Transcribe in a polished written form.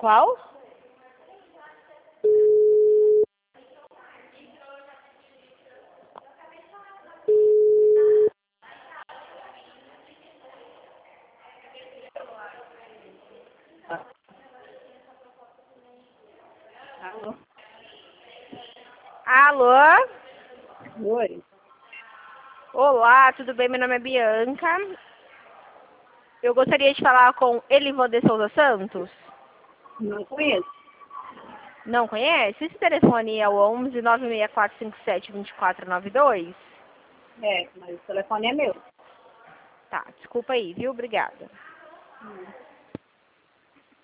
Qual? Alô? Alô? Oi? Olá, tudo bem? Meu nome é Bianca. Eu gostaria de falar com Elivô de Souza Santos. Não conheço. Não conhece? Esse telefone é o 11 96457 2492? É, mas o telefone é meu. Tá, desculpa aí, viu? Obrigada.